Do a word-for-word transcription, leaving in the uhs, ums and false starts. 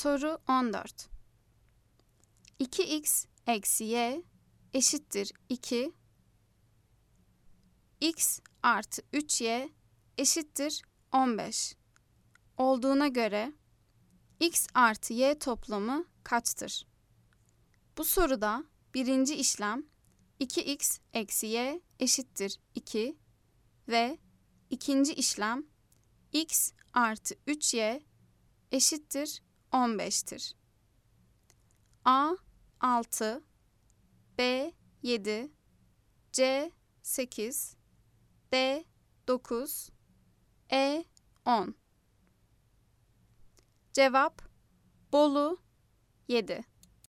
Soru on dört. iki x eksi y eşittir iki. X artı üç y eşittir on beş. Olduğuna göre x artı y toplamı kaçtır? Bu soruda birinci işlem iki x eksi y eşittir iki ve ikinci işlem x artı üç y eşittir on beş'tir. A altı, B yedi, C sekiz, D dokuz, E on. Cevap Bolu yedi.